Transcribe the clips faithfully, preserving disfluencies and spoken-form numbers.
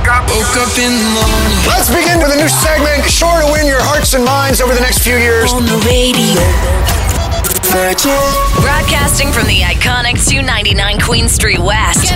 Wake up. Woke up in the morning. Let's begin with a new segment, sure to win your hearts and minds over the next few years. On the radio. Virgin. Broadcasting from the iconic two ninety-nine Queen Street West.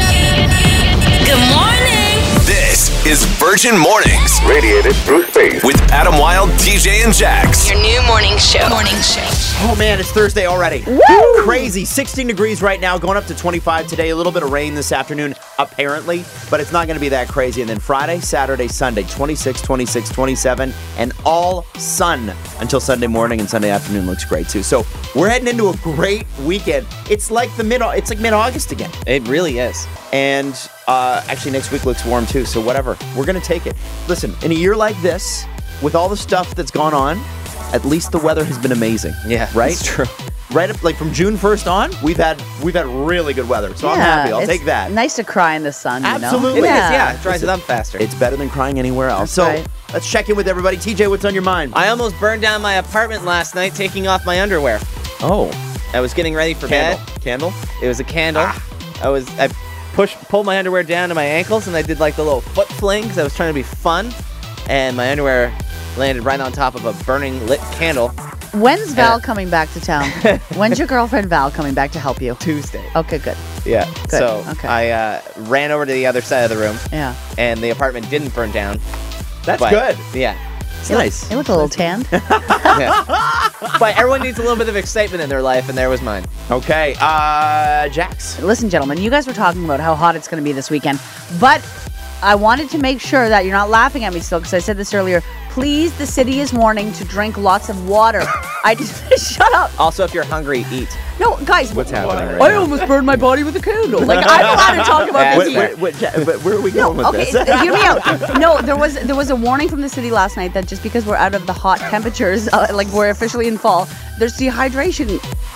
Good morning. This is Virgin Mornings. Radiated through space. With Adam Wilde, D J, and Jax. Your new morning show. Morning show. Oh man, it's Thursday already. Woo! Crazy. sixteen degrees right now, going up to twenty-five today. A little bit of rain this afternoon, apparently, but it's not going to be that crazy. And then Friday, Saturday, Sunday, twenty-six, twenty-six, twenty-seven, and all sun until Sunday morning, and Sunday afternoon looks great too. So we're heading into a great weekend. It's like the mid, it's like mid-August again. It really is. And uh, actually next week looks warm too, so whatever. We're going to take it. Listen, in a year like this, with all the stuff that's gone on, at least the weather has been amazing. Yeah, right? That's true. Right up, like from June first on, we've had we've had really good weather. So yeah, I'm happy. I'll it's take that. Nice to cry in the sun, you Absolutely. know? It yeah. is, yeah. It dries it up faster. It's better than crying anywhere else. That's so right. let's check in with everybody. T J, what's on your mind? I almost burned down my apartment last night taking off my underwear. Oh, I was getting ready for candle. bed. Candle? It was a candle. Ah. I was I pushed pulled my underwear down to my ankles and I did like the little foot fling because I was trying to be fun, and my underwear landed right on top of a burning lit candle. When's Val Uh, coming back to town? When's your girlfriend Val coming back to help you? Tuesday. Okay, good. Yeah. Good. So Okay. I uh, ran over to the other side of the room, Yeah. and the apartment didn't burn down. That's but- good. Yeah. It's nice. You look a little tanned. yeah. But everyone needs a little bit of excitement in their life, and there was mine. Okay, uh, Jax. Listen, gentlemen, you guys were talking about how hot it's going to be this weekend, but I wanted to make sure that you're not laughing at me still, because I said this earlier. Please, the city is warning to drink lots of water. I just shut up. Also, if you're hungry, eat. No, guys. What's happening right I now? almost burned my body with a candle. Like, I'm allowed to talk about Wait, this here. wait, wait, Ja- but where are we going No, with okay, this? hear me out. No, there was there was a warning from the city last night that just because we're out of the hot temperatures, uh, like we're officially in fall, there's dehydration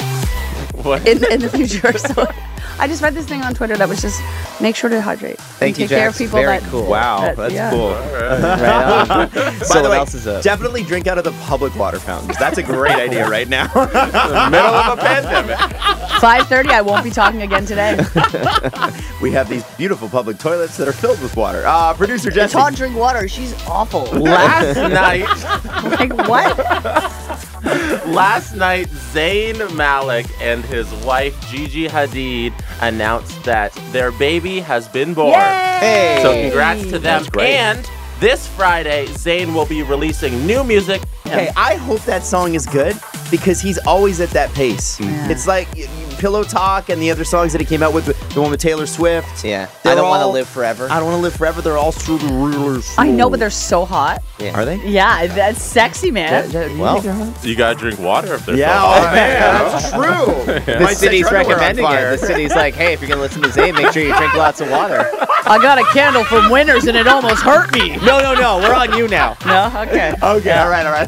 What? in, in the future. So I just read this thing on Twitter that was just make sure to hydrate. Thank and you, take care of Jax. people Very that, cool. Wow, that- that's yeah. cool. Right on. By So the what way, else is up? definitely drink out of the public water fountains. That's a great idea right now. In the middle of a pandemic. five thirty, I won't be talking again today. We have these beautiful public toilets that are filled with water. Uh, Producer It's Jesse. hot, drink water. She's awful. Last night, Like, what? last night, Zayn Malik and his wife Gigi Hadid announced that their baby has been born. Hey. So congrats to them. That's great. And this Friday, Zayn will be releasing new music. Hey, I hope that song is good because he's always at that pace. Yeah. It's like y- y- Pillow Talk and the other songs that he came out with, the one with Taylor Swift. Yeah. They're I don't want to all- live forever. I don't want to live forever. They're all through the rulers. I know, but they're so hot. Yeah. Are they? Yeah, that's sexy, man. Well, You gotta drink water if they're yeah, so oh hot. man, that's true. The Might set city's your underwear on recommending fire. it. The city's like, hey, if you're going to listen to Zayn, make sure you drink lots of water. I got a candle from Winners and it almost hurt me. No, no, no. We're on you now. No? Okay. Okay, all right, all right.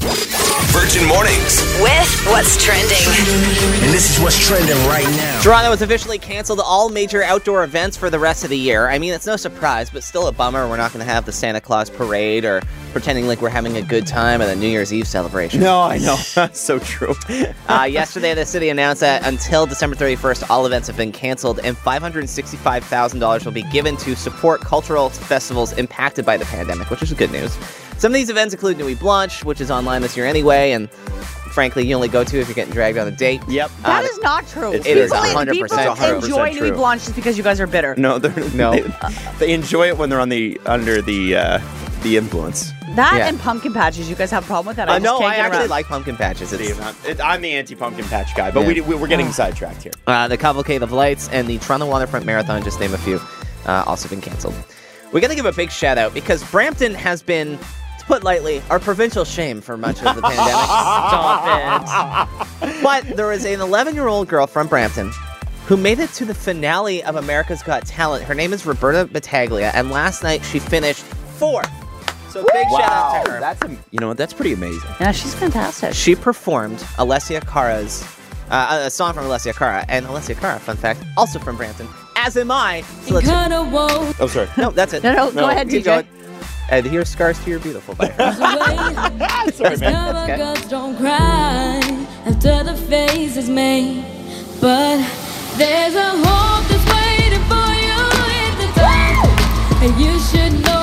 Virgin Mornings. With what's trending. And this is what's trending right now. Toronto has officially canceled all major outdoor events for the rest of the year. I mean, it's no surprise, but still a bummer. We're not going to have the Santa Claus parade or pretending like we're having a good time at a New Year's Eve celebration. No, I know. So true. Uh, yesterday, the city announced that until December thirty-first, all events have been canceled, and five hundred sixty-five thousand dollars will be given to support cultural festivals impacted by the pandemic, which is good news. Some of these events include Nuit Blanche, which is online this year anyway, and frankly, you only go to if you're getting dragged on a date. Yep. That Uh, is not true. it is people, one hundred percent people true. enjoy one hundred percent Nuit true. Blanche just because you guys are bitter. No, they're No. They, they enjoy it when they're on the under the uh, the influence. That Yeah. and pumpkin patches, you guys have a problem with that? I Uh, just no, can't I get actually around. like pumpkin patches. It's, Steve, I'm, it, I'm the anti-pumpkin patch guy, but Yeah. we, we, we're getting sidetracked here. Uh, the Cavalcade of Lights and the Toronto Waterfront Marathon, just name a few, uh, also been canceled. We got to give a big shout out because Brampton has been, to put lightly, our provincial shame for much of the pandemic. Stop it. But there is an eleven-year-old girl from Brampton who made it to the finale of America's Got Talent. Her name is Roberta Battaglia, and last night she finished fourth. So big shout out to her. That's a, you know what? That's pretty amazing. Yeah, she's fantastic. She performed Alessia Cara's, uh, a song from Alessia Cara, and Alessia Cara, fun fact, also from Brampton, as am I. So let's, Oh, sorry. no, that's it. No, no, go ahead, keep D J. going. And here's Scars to Your Beautiful by her. Sorry, man. Okay. Girls don't cry after the face is made, but there's a hope that's waiting for you in the dark, and you should know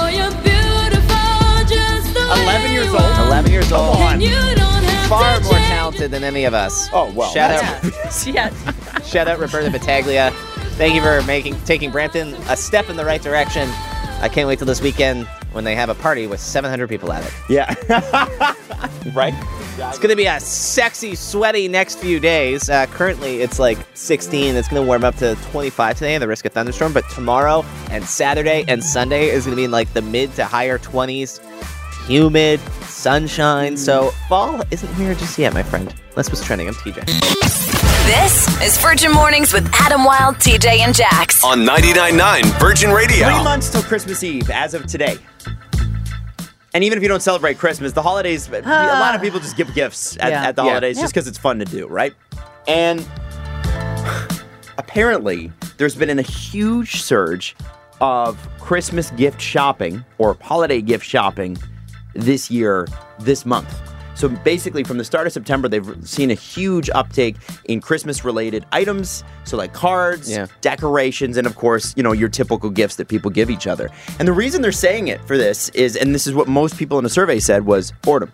years old. And you don't have Far to more change. talented than any of us. Oh, well, Shout that's- out, Yeah. shout out Roberta Battaglia. Thank you for making taking Brampton a step in the right direction. I can't wait till this weekend when they have a party with seven hundred people at it. Yeah. Right? It's going to be a sexy, sweaty next few days. Uh, currently, it's like sixteen. It's going to warm up to twenty-five today and the risk of thunderstorm. But tomorrow and Saturday and Sunday is going to be in like the mid to higher twenties. Humid, sunshine. So fall isn't here just yet, my friend. That's what's trending. I'm T J. This is Virgin Mornings with Adam Wilde, T J, and Jax. On ninety-nine point nine Virgin Radio. Three months till Christmas Eve as of today. And even if you don't celebrate Christmas, the holidays, a lot of people just give gifts at, Yeah. at the Yeah. holidays Yeah. just because it's fun to do, right? And apparently, there's been a huge surge of Christmas gift shopping or holiday gift shopping this year, this month. So basically, from the start of September, they've seen a huge uptake in Christmas-related items. So like cards, Yeah. decorations, and of course, you know, your typical gifts that people give each other. And the reason they're saying it for this is, and this is what most people in a survey said, was boredom.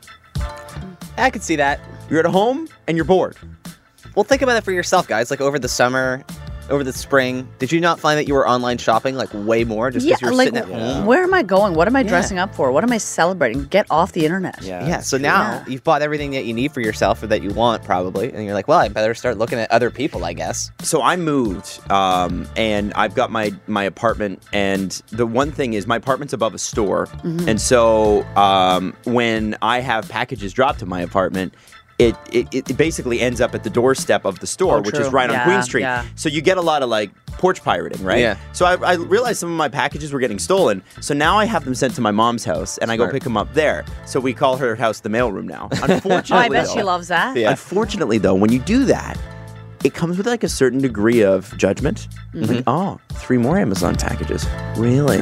I could see that. You're at home and you're bored. Well, think about it for yourself, guys. Like over the summer, over the spring, did you not find that you were online shopping like way more just because Yeah, you were like, sitting at home? where am I going? What am I dressing up for? What am I celebrating? Get off the internet. Yeah, so now Yeah. you've bought everything that you need for yourself or that you want probably, and you're like, well, I better start looking at other people, I guess. So I moved, um, and I've got my my apartment. And the one thing is, my apartment's above a store, and so um, when I have packages dropped to my apartment, it, it it basically ends up at the doorstep of the store, Oh, which true. is right on Yeah, Queen Street. yeah. So you get a lot of like porch pirating, right? Yeah. So I, I realized some of my packages were getting stolen. So now I have them sent to my mom's house, and I go Smart. pick them up there. So we call her house the mailroom now. Unfortunately, Oh, I bet though- she loves that. Yeah. Unfortunately, though, when you do that, it comes with like a certain degree of judgment. Like, oh, three more Amazon packages. Really?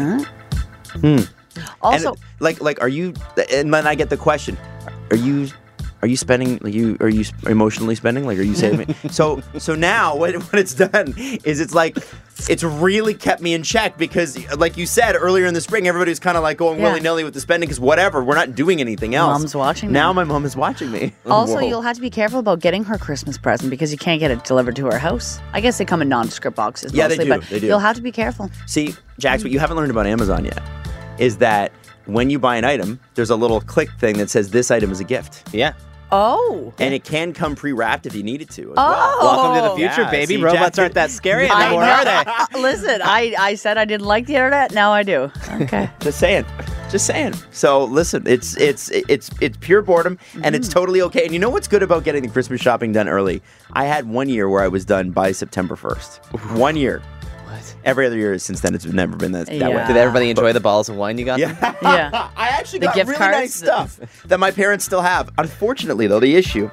And Also, it- like, like, are you? And then I get the question: Are you? Are you spending? Like you are you emotionally spending? Like, are you saving? so, so now what, what it's done is it's like it's really kept me in check because, like you said earlier in the spring, everybody's kind of like going Yeah. willy nilly with the spending because whatever, we're not doing anything else. Mom's watching now. them. My mom is watching me. Also, Whoa. you'll have to be careful about getting her Christmas present because you can't get it delivered to her house. I guess they come in nondescript boxes Yeah, they mostly, do, but they do. you'll have to be careful. See, Jax, what you haven't learned about Amazon yet is that when you buy an item, there's a little click thing that says this item is a gift. Yeah. Oh. And it can come pre-wrapped if you need it to as Oh. well. Welcome to the future, Yeah, baby. see, Robots Jack- aren't that scary I anymore, know. are they? Uh, Listen, I, I said I didn't like the internet. Now I do. Okay. Just saying. Just saying. So listen, it's it's it's it's pure boredom and it's totally okay. And you know what's good about getting the Christmas shopping done early? I had one year where I was done by September first. One year. What? Every other year since then it's never been that, that way. Yeah. Did everybody enjoy the balls of wine you got? them? Yeah. Yeah. I actually The got gift really cards? nice stuff that my parents still have. Unfortunately, though, the issue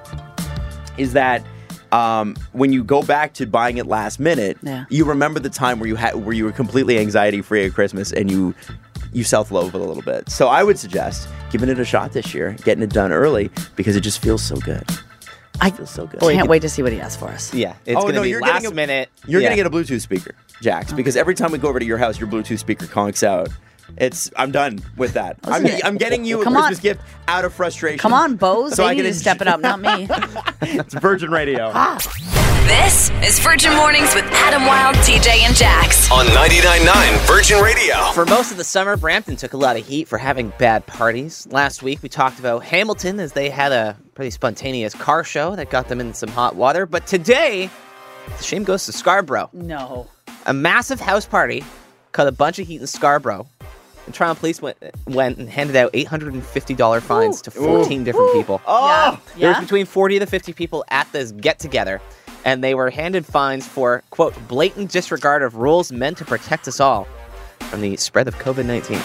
is that um, when you go back to buying it last minute, Yeah. you remember the time where you had where you were completely anxiety free at Christmas and you you self-loathe it a little bit. So I would suggest giving it a shot this year, getting it done early because it just feels so good. I feel so good. Can't wait to see what he has for us. Yeah. It's Oh, going to no, be you're last getting a- minute. You're yeah. gonna get a Bluetooth speaker, Jax, because every time we go over to your house, your Bluetooth speaker conks out. It's I'm done with that. I'm, Listen, I'm getting you a come Christmas on. gift out of frustration. Come on, Bose. So they I need can to enjoy- step it up, not me. It's Virgin Radio. This is Virgin Mornings with Adam Wilde, T J, and Jax. On ninety-nine point nine Virgin Radio. For most of the summer, Brampton took a lot of heat for having bad parties. Last week, we talked about Hamilton as they had a pretty spontaneous car show that got them in some hot water. But today, the shame goes to Scarborough. No. A massive house party cut a bunch of heat in Scarborough. And Toronto Police went, went and handed out eight hundred fifty dollars fines to fourteen different people. Oh, Yeah. There was Yeah. between forty to fifty people at this get-together, and they were handed fines for, quote, blatant disregard of rules meant to protect us all from the spread of covid nineteen.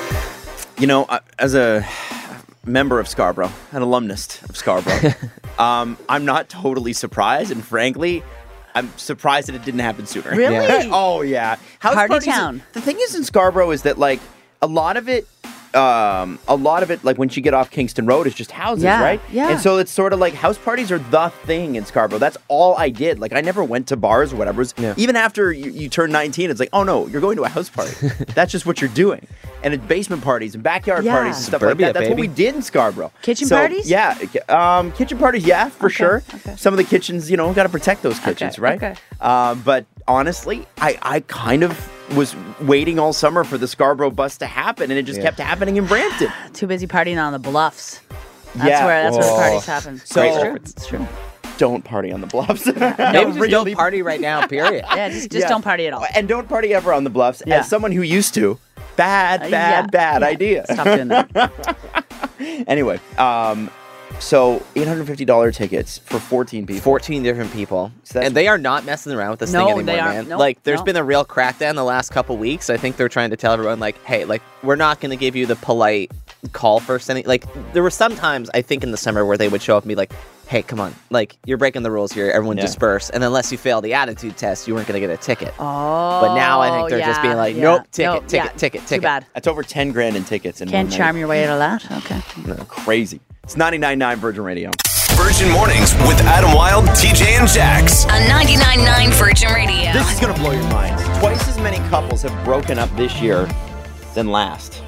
you know, uh, as a member of Scarborough, an alumnus of Scarborough, um, I'm not totally surprised, and frankly, I'm surprised that it didn't happen sooner. Really? Yeah. Oh yeah. House Party parties- town. The thing is in Scarborough is that like a lot of it um, a lot of it, like once you get off Kingston Road, is just houses, Yeah, right? yeah. And so it's sort of like house parties are the thing in Scarborough. That's all I did. Like I never went to bars or whatever. It was, Yeah. Even after you, you turn nineteen, it's like, oh no, you're going to a house party. That's just what you're doing. And it's basement parties and backyard Yeah. parties and stuff Suburbia, like that. That's baby. what we did in Scarborough. Kitchen So, parties? Yeah. Um, kitchen parties, yeah, for Okay, sure. okay. Some of the kitchens, you know, got to protect those kitchens, right? okay. Uh, but honestly, I, I kind of was waiting all summer for the Scarborough bus to happen, and it just Yeah. kept happening in Brampton. Too busy partying on the bluffs. That's Yeah. where that's where the Oh. parties happen. So- it's true. It's true. Don't party on the bluffs. Maybe just really- don't party right now, period. Yeah, just just Yeah. don't party at all. And don't party ever on the bluffs. Yeah. As someone who used to, bad, Uh, bad, yeah, bad yeah. idea. Stop doing that. Anyway, um, so eight hundred fifty dollars tickets for fourteen people. fourteen different people. So that's- And they are not messing around with this No, thing anymore, they aren't. man. Nope, like, there's no. been a real crackdown the last couple weeks. I think they're trying to tell everyone, like, hey, like, we're not going to give you the polite call first. Any like, there were some times, I think, in the summer where they would show up and be like, hey, come on. Like, you're breaking the rules here. Everyone Yeah. disperse. And unless you fail the attitude test, you weren't going to get a ticket. Oh, But now I think they're just being yeah, like, yeah. nope, ticket, No, ticket, yeah, ticket, Too ticket. bad. That's over ten grand in tickets. In Can't one charm night. your way out of that. Okay. Crazy. It's ninety-nine point nine Virgin Radio. Virgin Mornings with Adam Wilde, T J, and Jax. On ninety-nine point nine Virgin Radio. This is going to blow your minds. Twice as many couples have broken up this year than last.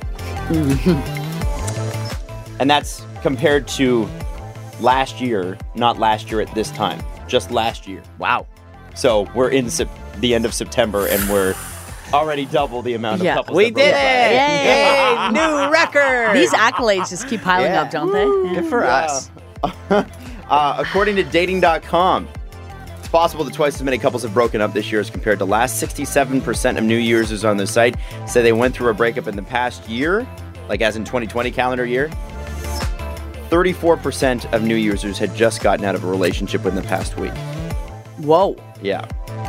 And that's compared to last year, not last year at this time, just last year. Wow. So we're in sep- the end of September and we're already double the amount of Yeah. couples. We that broke did up. it! Yay! Yay! New record! These accolades just keep piling Yeah. up, don't they? Good for us. Uh, according to dating dot com, it's possible that twice as many couples have broken up this year as compared to last. sixty-seven percent of new users on the site say they went through a breakup in the past year, like as in twenty twenty calendar year. thirty-four percent of new users had just gotten out of a relationship within the past week. Whoa. Yeah.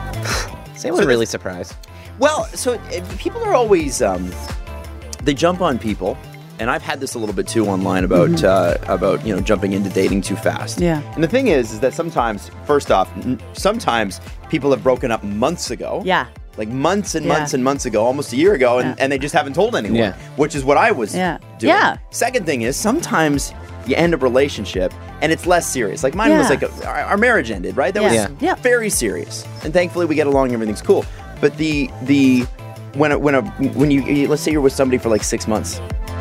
Is anyone So really surprised? Well, so uh, people are always, um, they jump on people. And I've had this a little bit too online about Mm-hmm. uh, about you know jumping into dating too fast. Yeah. And the thing is, is that sometimes, first off, n- sometimes people have broken up months ago. Yeah. Like months and Yeah. months and months ago, almost a year ago, and, Yeah. and they just haven't told anyone. Yeah. Which is what I was Yeah. doing. Yeah. Second thing is, sometimes you end a relationship and it's less serious. Like mine was Yeah. like a, our, our marriage ended, right? That Yeah. was Yeah. very serious, and thankfully we get along. and Everything's cool. But the the when a, when a when you you- let's say you're with somebody for like six months.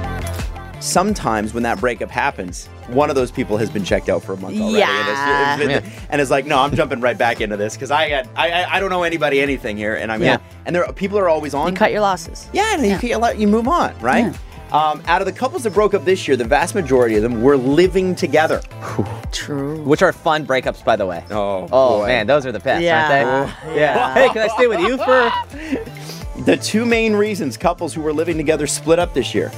Sometimes when that breakup happens, one of those people has been checked out for a month already, Yeah. and, it's, it's been- and it's like, no, I'm jumping right back into this because I got I, I I don't know anybody anything here, and I'm Yeah. and there people are always on. You cut your losses. Yeah, and you, you, let- you move on, right? Um, out of the couples that broke up this year, the vast majority of them were living together. True. Which are fun breakups, by the way. Oh, Oh, boy. man, those are the best, Yeah. aren't they? Yeah. Hey, can I stay with you for... The two main reasons couples who were living together split up this year: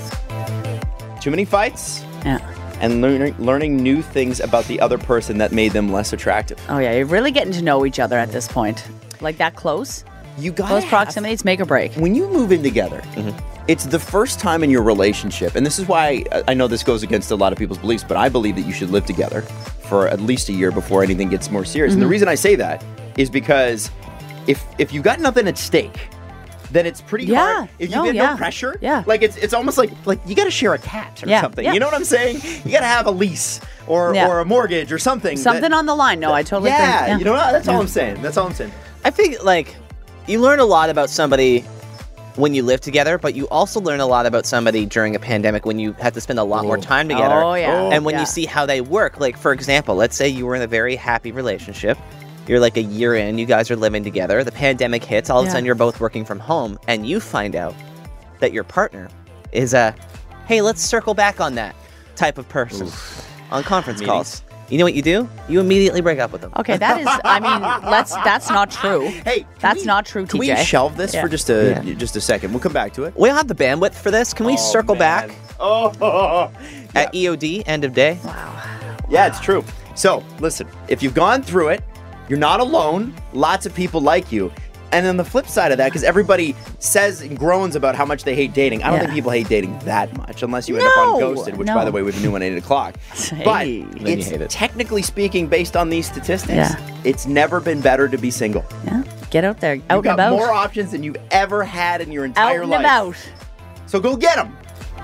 too many fights Yeah. and learning learning new things about the other person that made them less attractive. Oh yeah, you're really getting to know each other at this point. Like that close. You got Close proximities make or break. When you move in together, it's the first time in your relationship, and this is why I- I know this goes against a lot of people's beliefs, but I believe that you should live together for at least a year before anything gets more serious. And the reason I say that is because if if you got nothing at stake, then it's pretty Yeah. hard. If you No, get yeah. no pressure, Yeah. like it's it's almost like like you got to share a cat or Yeah. something. Yeah. You know what I'm saying? You got to have a lease or Yeah. or a mortgage or something. Something that- on the line. No, I totally yeah, agree. you know what? That's all Yeah. I'm saying. That's all I'm saying. I think, like, you learn a lot about somebody when you live together, but you also learn a lot about somebody during a pandemic when you have to spend a lot more time together. Oh, yeah. And when Yeah. you see how they work, like, for example, let's say you were in a very happy relationship. You're like a year in, you guys are living together. The pandemic hits, all of a Yeah. sudden you're both working from home, and you find out that your partner is a, hey, let's circle back on that type of person on conference calls. You know what you do? You immediately break up with them. Okay, that is. I mean, let's. That's not true. Hey, can That's we- not true, Can T J. we shelve this Yeah. for just a Yeah. just a second? We'll come back to it. We don't have the bandwidth for this. Can we Oh, circle man. back Oh, at E O D, end of day? yeah, it's true. So listen, if you've gone through it, you're not alone. Lots of people like you. And then the flip side of that, because everybody says and groans about how much they hate dating. I don't Yeah. think people hate dating that much, unless you end up on No, Ghosted, which, no. by the way, we have a new one at eight o'clock. But Hey. Then you it's hate it. technically speaking, based on these statistics, Yeah. it's never been better to be single. Yeah. Get out there, You've out and got about, more options than you've ever had in your out entire and life. about. So go get them.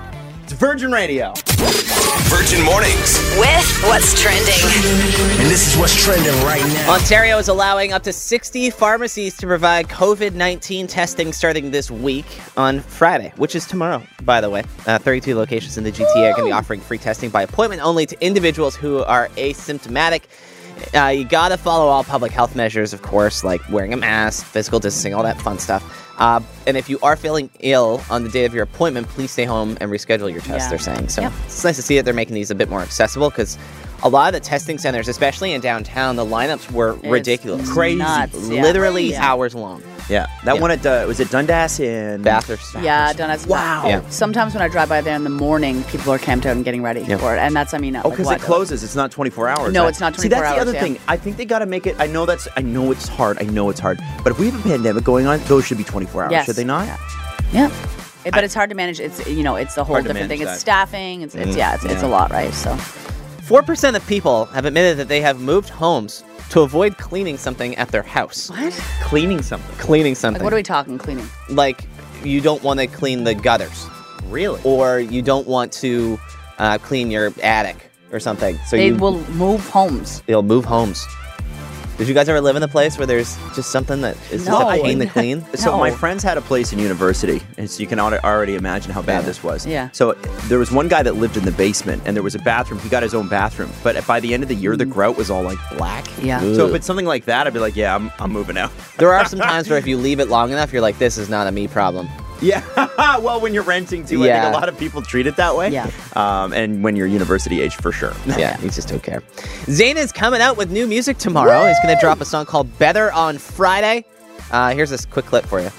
It's Virgin Radio. Virgin Mornings. With what's trending. And this is what's trending right now. Ontario is allowing up to sixty pharmacies to provide covid nineteen testing starting this week on Friday, which is tomorrow, by the way. Uh, thirty-two locations in the G T A are going to be offering free testing by appointment only to individuals who are asymptomatic. Uh, you gotta follow all public health measures, of course, like wearing a mask, physical distancing, all that fun stuff. Uh, and if you are feeling ill on the day of your appointment, please stay home and reschedule your test, Yeah. they're saying. So Yep. it's nice to see that they're making these a bit more accessible, because a lot of the testing centers, especially in downtown, the lineups were It's ridiculous. Crazy. nuts, yeah. Literally Yeah. hours long. Yeah, that Yeah. one at, uh, was it Dundas in? Bathurst. Yeah, Donuts. Wow. Yeah. Sometimes when I drive by there in the morning, people are camped out and getting ready Yeah. for it. And that's, I mean, Oh, like, because what? it closes. It's not twenty-four hours. No, I- it's not See, that's twenty-four the other hours, yeah. thing. I think they got to make it. I know that's. I know it's hard. I know it's hard. But if we have a pandemic going on, those should be twenty-four hours. Yes. Should they not? Yeah. Yeah. It- but it's hard to manage. It's, you know, it's a whole Hard to different thing. manage It's that. staffing. It's, it's Mhm. yeah, it's, it's Yeah. a lot, right? So four percent of people have admitted that they have moved homes to avoid cleaning something at their house. what? Cleaning something. Cleaning something. Like, what are we talking? Cleaning? Like, you don't want to clean the gutters, Really? or you don't want to uh, clean your attic or something. So They you, will move homes. they'll move homes. Did you guys ever live in a place where there's just something that is just No. a pain to clean? So No. my friends had a place in university, and so you can al- already imagine how bad Yeah. this was. Yeah. So there was one guy that lived in the basement, and there was a bathroom. He got his own bathroom, but by the end of the year, the grout was all like black. Yeah. So if it's something like that, I'd be like, yeah, I'm, I'm moving out. There are some times where if you leave it long enough, you're like, this is not a me problem. Yeah. Well, when you're renting too, I Yeah. think a lot of people treat it that way. Yeah. Um, and when you're university age, for sure. Yeah, you just don't care. Zayn is coming out with new music tomorrow. He's going to drop a song called Better on Friday. Uh, here's this quick clip for you.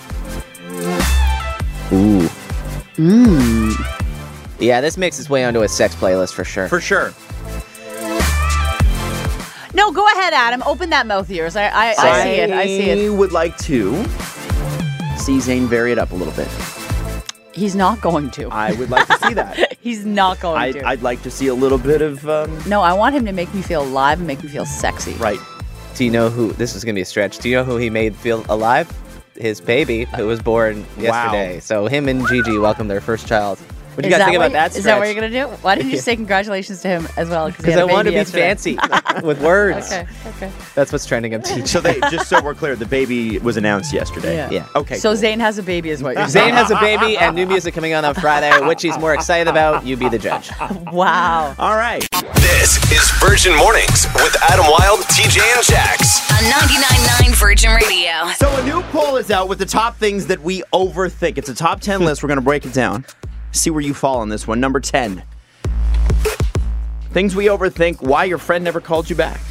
Ooh. Mmm. Yeah, this makes its way onto a sex playlist for sure. For sure. No, go ahead, Adam. Open that mouth of yours. I, I, I see it. I see it. would like to see Zayn vary it up a little bit. He's not going to. I would like to see that. He's not going I, to. I'd like to see a little bit of, um, no, I want him to make me feel alive and make me feel sexy. right. Do you know who, this is going to be a stretch, do you know who he made feel alive? His baby, who was born yesterday. So him and Gigi welcomed their first child. What do you Is guys think what- about that Is that what stretch? you're going to do? Why didn't you just say congratulations to him as well? Because I wanted to be fancy with words. Okay, okay. That's what's trending on T J. So they, just so we're clear, the baby was announced yesterday. Yeah. Yeah. Okay. So cool. Zayn has a baby is what you're Zayn saying. has a baby and new music coming on on Friday. Which he's more excited about? You be the judge. Wow. All right. This is Virgin Mornings with Adam Wilde, T J, and Jax. On ninety-nine point nine Virgin Radio. So a new poll is out with the top things that we overthink. It's a top ten list. We're going to break it down. See where you fall on this one. Number ten. Things we overthink. Why your friend never called you back.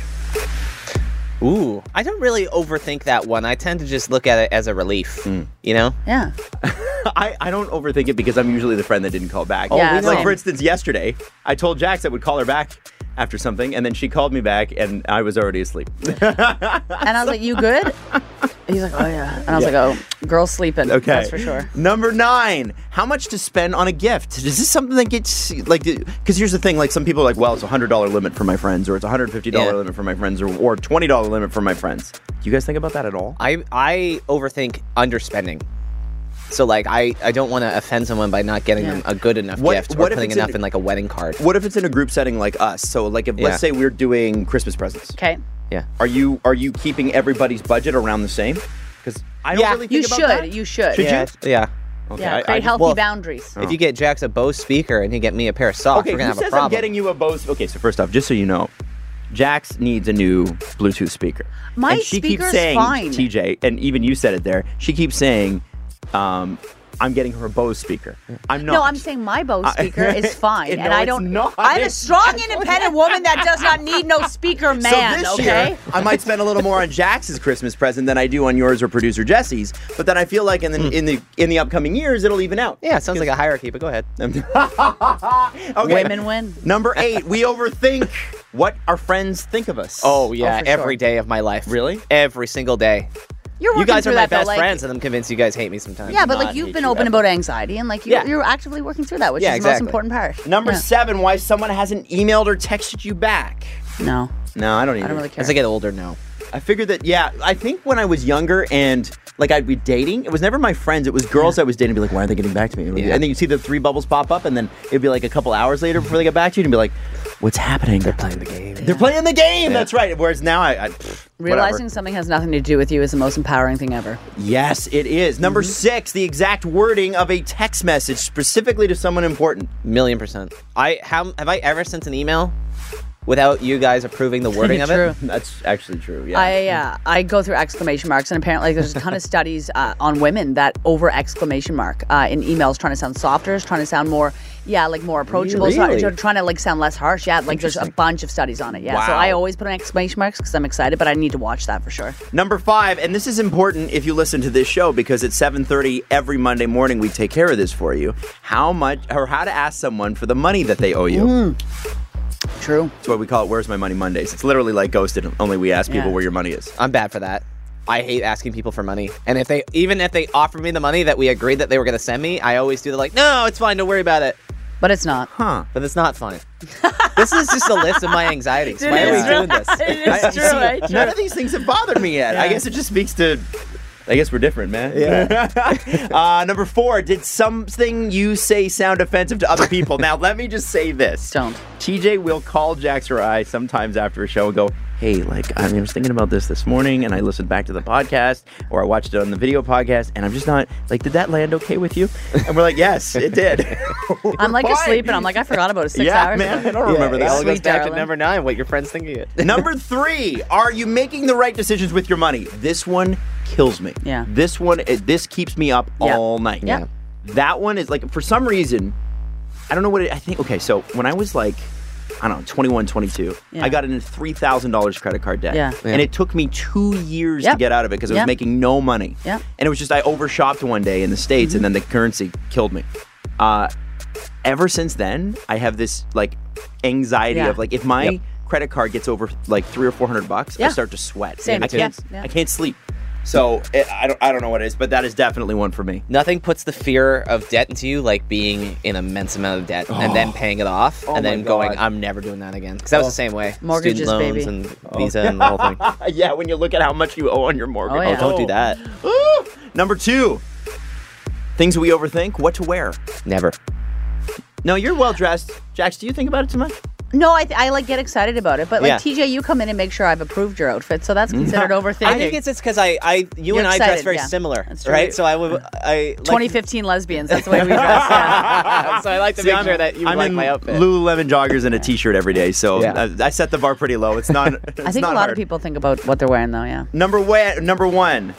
Ooh. I don't really overthink that one. I tend to just look at it as a relief. You know? Yeah. I, I don't overthink it because I'm usually the friend that didn't call back. Yeah, like, same. for instance, yesterday, I told Jax I would call her back after something, and then she called me back, and I was already asleep. And I was like, you good? He's like, oh, yeah. And I was like, oh, girl's sleeping. Okay. That's for sure. Number nine, how much to spend on a gift? Is this something that gets, like, because here's the thing, like, some people are like, well, it's a one hundred dollars limit for my friends, or it's a one hundred fifty dollars Yeah. limit for my friends, or, or twenty dollars limit for my friends. Do you guys think about that at all? I I overthink underspending. So like I, I don't want to offend someone by not getting Yeah. them a good enough What- gift or what if putting it's in- enough in like a wedding card. What if it's in a group setting like us? So, like, if Yeah. let's say we're doing Christmas presents, Okay. Yeah. are you are you keeping everybody's budget around the same? Because I don't Yeah. really think You about should. that. You should. Should yeah. you? Yeah. Okay, Yeah. I- Create I- healthy well, boundaries. If you get Jax a Bose speaker and you get me a pair of socks, Okay, we're gonna who have a says problem. I'm getting you a Bose? Okay, so first off, just so you know, Jax needs a new Bluetooth speaker. My and she keeps speaker's saying, fine. T J, and even you said it there. She keeps saying, um, "I'm getting her a Bose speaker." I'm not. No, I'm saying my Bose I- speaker is fine, No, and I it's don't. not. I'm a strong, independent woman that does not need no speaker man. so this okay. year, I might spend a little more on Jax's Christmas present than I do on yours or producer Jesse's. But then I feel like in the in the in the upcoming years, it'll even out. Yeah, it sounds like a hierarchy, but go ahead. Okay. Women win. Number eight, we overthink what our friends think of us. Oh yeah, for every sure. day of my life. Really? Every single day. You're You working guys through are my that, though, best like- friends, and I'm convinced you guys hate me sometimes. Yeah, but not like you've hate been you open ever. about anxiety, and like you're, Yeah. you're actively working through that, which Yeah, is the most exactly. important part. Number Yeah. seven, why someone hasn't emailed or texted you back. No, No, I don't either. I don't really care. As I get older, no. I figured that, yeah, I think when I was younger and like I'd be dating, it was never my friends, it was girls yeah. I was dating. Be like, why are they getting back to me? Yeah. And then you see the three bubbles pop up, and then it'd be like a couple hours later before they get back to you, and be like, what's happening? They're playing the game. They're playing the game. Yeah. That's right. Whereas now I, I pff, realizing whatever. something has nothing to do with you is the most empowering thing ever. Yes, it is. Number mm-hmm. six, the exact wording of a text message specifically to someone important. Million percent. I how have I ever sent an email without you guys approving the wording of it? That's actually true, yeah. I uh, I go through exclamation marks, and apparently there's a ton of studies uh, on women that over exclamation mark uh, in emails trying to sound softer, trying to sound more, yeah, like more approachable, really? so, trying to like sound less harsh. Yeah, like there's a bunch of studies on it. Yeah, wow. So I always put in exclamation marks because I'm excited, but I need to watch that for sure. Number five, and this is important if you listen to this show because at seven thirty every Monday morning we take care of this for you. How much, or how to ask someone for the money that they owe you. Mm. True. That's why we call it Where's My Money Mondays. It's literally like Ghosted, only we ask people yeah. where your money is. I'm bad for that. I hate asking people for money. And if they, even if they offer me the money that we agreed that they were going to send me, I always do the like, no, it's fine, don't worry about it. But it's not. Huh. But it's not fine. This is just a list of my anxieties. Why are we doing this? It is true, right? None of these things have bothered me yet. Yeah. I guess it just speaks to... I guess we're different, man. Yeah. uh, number four, did something you say sound offensive to other people? Now, let me just say this. Don't. T J will call Jax or I sometimes after a show and go, hey, like, I was thinking about this this morning, and I listened back to the podcast, or I watched it on the video podcast, and I'm just not, like, did that land okay with you? And we're like, yes, it did. I'm like fine. asleep, and I'm like, I forgot about it six yeah, hours man, ago. I don't yeah, remember that. It all goes Sweet back darling. to number nine, what your friends think of you. Number three, are you making the right decisions with your money? This one kills me. Yeah. This one, it, this keeps me up yeah. all night. Yeah. That one is like, for some reason, I don't know what it, I think, okay, so when I was like, I don't know, twenty-one, twenty-two, yeah. I got into three thousand dollars credit card debt. Yeah. And it took me two years yep. to get out of it because I was yep. making no money. Yep. And it was just, I overshopped one day in the States mm-hmm. and then the currency killed me. Uh, ever since then, I have this like anxiety yeah. of like, if my yep. credit card gets over like three or four hundred bucks, yeah. I start to sweat. Same. I can't, yeah. I can't sleep. So it, I don't I don't know what it is, but that is definitely one for me. Nothing puts the fear of debt into you like being in an immense amount of debt oh. and then paying it off oh and then God. going, I'm never doing that again. Because that oh. was the same way. Mortgages, Student loans baby. and oh. Visa and the whole thing. Yeah, when you look at how much you owe on your mortgage. Oh, yeah. oh don't do that. Ooh. Number two, things we overthink, what to wear. Never. No, you're well dressed. Jax, do you think about it too much? No, I, th- I like get excited about it, but like Yeah. T J, you come in and make sure I've approved your outfit, so that's considered overthinking. I think it's it's because I, I you You're and I excited, dress very yeah. similar, That's true. right? So I would I like, twenty fifteen lesbians. That's the way we dress. Yeah. so I like to See, make I'm, sure that you I'm like in my outfit. Lululemon joggers and a t-shirt every day, so Yeah. I, I set the bar pretty low. It's not. It's I think not a lot hard. of people think about what they're wearing, though. Yeah. Number one. Number one.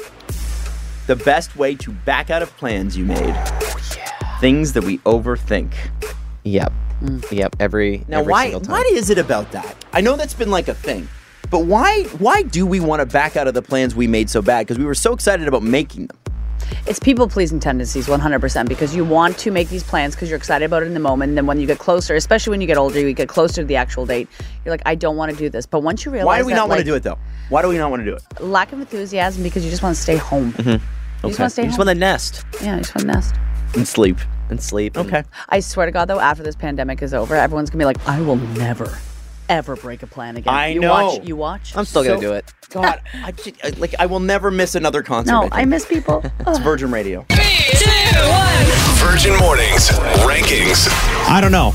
The best way to back out of plans you made. Oh, yeah. Things that we overthink. Yep. Mm. Yep. Every Now, every why? single time. What is it about that? I know that's been like a thing, but why? Why do we want to back out of the plans we made so bad? Because we were so excited about making them. It's people-pleasing tendencies, one hundred percent, because you want to make these plans because you're excited about it in the moment, and then when you get closer, especially when you get older, you get closer to the actual date, you're like, I don't want to do this. But once you realize Why do we that, not want like, to do it, though? Why do we not want to do it? lack of enthusiasm because you just want to stay home. Mm-hmm. You Okay. just want to stay you home. just want to nest Yeah, you just want to nest. And sleep. and sleep. and- Okay. I swear to God, though, after this pandemic is over, everyone's going to be like, I will never, ever break a plan again. I you know. Watch, you watch. I'm still So- gonna do it. God, I just, I- like I will never miss another concert. No, think. I miss people. It's Virgin Radio. Three, two, one. Virgin Mornings rankings. I don't know.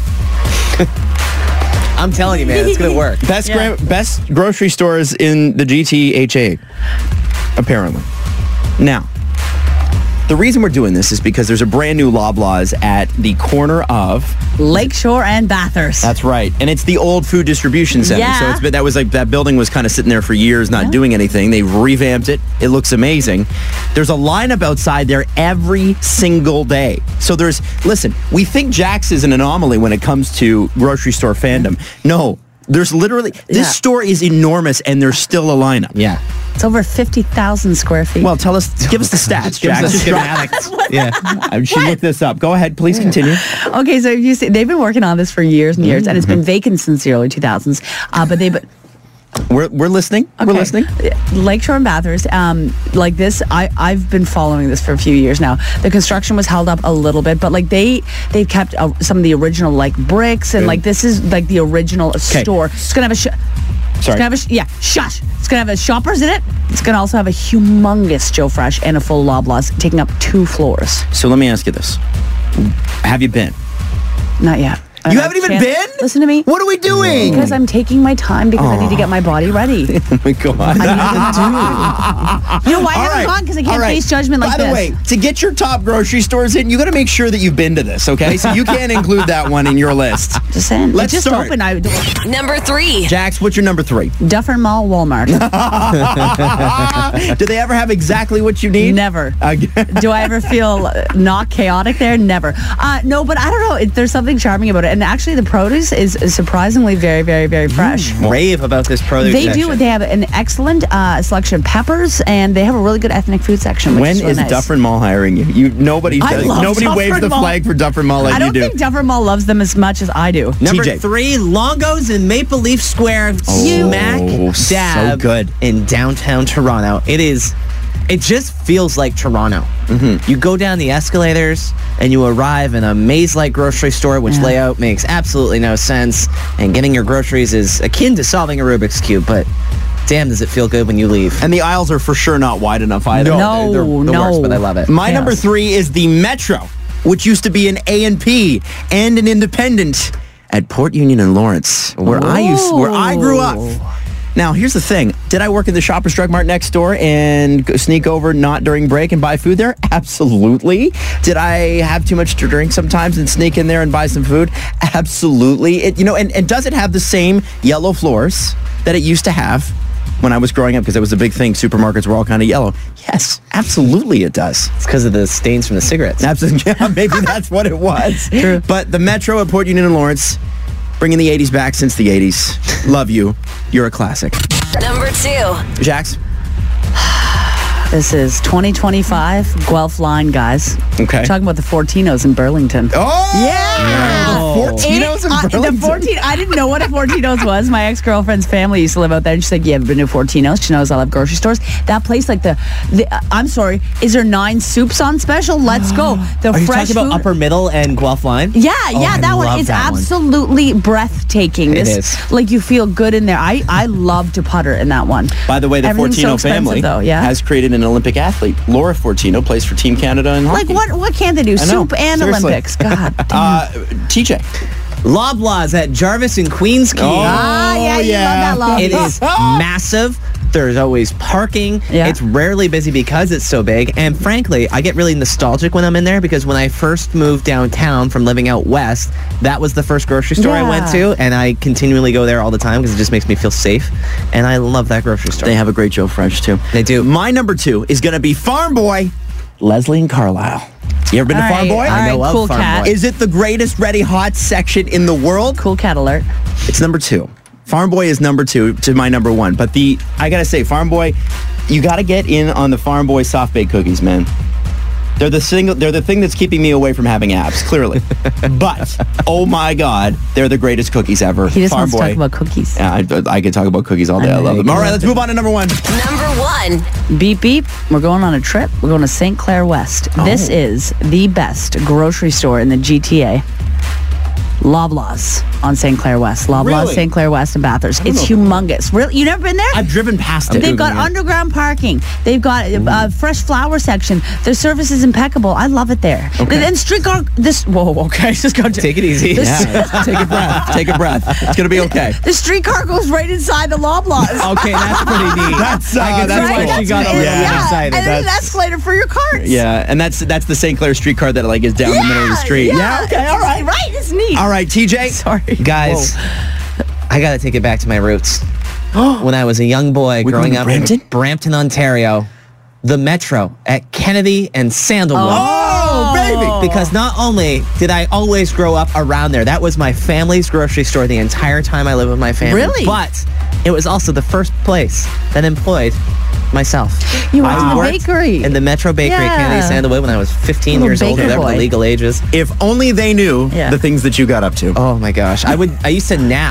I'm telling you, man, it's gonna work. Best Yeah. gra- best grocery stores in the G T H A, apparently. Now, the reason we're doing this is because there's a brand new Loblaws at the corner of. Lakeshore and Bathurst. That's right, and it's the old food distribution center. Yeah. So it's been, that was like that building was kind of sitting there for years, not doing anything. They've revamped it. It looks amazing. There's a lineup outside there every single day. So there's listen. We think Jax is an anomaly when it comes to grocery store fandom. No. There's literally, this Yeah. store is enormous and there's still a lineup. Yeah. It's over fifty thousand square feet. Well, tell us, give us the stats, Give Jax. us the schematics. Yeah. I should look this up. Go ahead. Please continue. Okay, so if you see, they've been working on this for years and years, and it's been vacant since the early two thousands. Uh, but they, but We're, we're listening. We're Okay. listening. Lakeshore and Bathurst, um, like this, I, I've been following this for a few years now. The construction was held up a little bit, but like they they've kept uh, some of the original like bricks, and like this is like the original store. It's gonna have a sh- It's gonna have a sh- yeah, shush. It's gonna have a Shoppers in it. It's gonna also have a humongous Joe Fresh and a full Loblaws, taking up two floors. So let me ask you this: have you been? Not yet. I You have haven't even chance- been? Listen to me. What are we doing? Because I'm taking my time because I need to get my body ready. Oh my god! I need to do. You know why I All haven't right. gone? Because I All can't right. face judgment like By the this. way, to get your top grocery stores in, you got to make sure that you've been to this. Okay, so you can't include that one in your list. Just saying. Let's it just start. opened. I, Number three. Jax, what's your number three? Dufferin Mall, Walmart. Do they ever have exactly what you need? Never. Okay. Do I ever feel uh, not chaotic there? Never. Uh, no, but I don't know. It, there's something charming about it. And actually, the produce is, is surprisingly very, very, very fresh. Rave about this produce They section. do. They have an excellent uh, selection of peppers, and they have a really good ethnic food section. Which When is, really is nice. Dufferin Mall hiring you? You nobody I does, love nobody Dufferin waves the Mall. flag for Dufferin Mall like I don't you do. think Dufferin Mall loves them as much as I do. Number T J. three, Longo's in Maple Leaf Square, Oh, smack so dab good. in downtown Toronto. It is, it just feels like Toronto. Mm-hmm. You go down the escalators and you arrive in a maze-like grocery store, which Yeah. layout makes absolutely no sense. And getting your groceries is akin to solving a Rubik's Cube, but damn, does it feel good when you leave. And the aisles are for sure not wide enough either. No, they're, they're the no. worst, but I love it. My Yes. number three is the Metro, which used to be an A and P and an independent at Port Union and Lawrence, where I used, where I grew up. Now, here's the thing. Did I work in the Shoppers Drug Mart next door and go- sneak over not during break and buy food there? Absolutely. Did I have too much to drink sometimes and sneak in there and buy some food? Absolutely. It, you know, and, and does it have the same yellow floors that it used to have when I was growing up? Because it was a big thing. Supermarkets were all kind of yellow. Yes, absolutely it does. It's because of the stains from the cigarettes. Absolutely. Yeah, maybe that's what it was. True. But the Metro at Port Union and Lawrence, bringing the eighties back since the eighties. Love you. You're a classic. Number two. Jax? This is twenty twenty-five Guelph Line, guys. Okay. Talking about the Fortinos in Burlington. Oh! Yeah! Fortinos in It- uh, Burlington? The fourteen, I didn't know what a Fortinos was. My ex-girlfriend's family used to live out there, and she's like, "You ever been to Fortinos?" She knows I love grocery stores. That place, like the, the uh, I'm sorry, is there nine soups on special? Let's go. The Are you fresh talking about food. Upper Middle and Guelph Line? Yeah, Oh, yeah, I that one love is that one. absolutely breathtaking. It This- is. Like you feel good in there. I, I love to putter in that one. By the way, the Everything's so Fortino expensive, family though, yeah? has created an Olympic athlete. Laura Fortino plays for Team Canada in hockey. Like what? What can't they do? I know. Soup and Seriously. Olympics. God. damn. Uh, T J. Loblaws at Jarvis and Queens Quay. Ah, yeah, you love that lobby. It is massive. There's always parking. Yeah. It's rarely busy because it's so big. And frankly, I get really nostalgic when I'm in there because when I first moved downtown from living out west, that was the first grocery store I went Yeah. to. And I continually go there all the time because it just makes me feel safe. And I love that grocery store. They have a great Joe Fresh, too. They do. My number two is going to be Farm Boy, Leslie and Carlisle. You ever been All to Farm right, Boy? all I know right, of cool Farm cat. Boy. Is it the greatest Ready Hot section in the world? Cool cat alert. It's number two. Farm Boy is number two to my number one. But the I gotta say, Farm Boy, you gotta get in on the Farm Boy soft baked cookies, man. They're the single. They're the thing that's keeping me away from having abs, clearly. But oh my God, they're the greatest cookies ever. He just Farm wants to Boy. talk about cookies. Yeah, I, I could talk about cookies all day. I, I know love you them. can. All right, let's move on to number one. Number one. Beep beep. We're going on a trip. We're going to Saint Clair West. This Oh. is the best grocery store in the G T A. Loblaws on Saint Clair West. Loblaws, Really? Saint Clair West, and Bathurst. It's humongous. Really? You never been there? I've driven past it. They've got Googling it. underground parking. They've got a fresh flower section. Their service is impeccable. I love it there. Okay. And streetcar. This. Whoa. Okay. Just go. Take it easy. This- Yeah, take a breath. Take a breath. It's gonna be okay. The streetcar goes right inside the Loblaws. Okay, that's pretty neat. That's, uh, I can that's see why cool. she got That's- over yeah. that excited. And then an That's- escalator for your carts. Yeah, and that's that's the Saint Clair streetcar that like is down the middle of the street. Yeah. okay, all right. Right. It's neat. All right, T J. Sorry. Guys, I gotta take it back to my roots. When I was a young boy We're growing going to up Brampton? in Brampton, Ontario, the Metro at Kennedy and Sandalwood. Oh, baby. Because not only did I always grow up around there, that was my family's grocery store the entire time I lived with my family. Really? But it was also the first place that employed myself. You went I to the worked bakery. in the Metro Bakery at Kennedy Yeah. Sandalwood when I was fifteen Little years old, baker whatever boy. the legal age is. If only they knew Yeah. the things that you got up to. Oh my gosh. I would I used to nap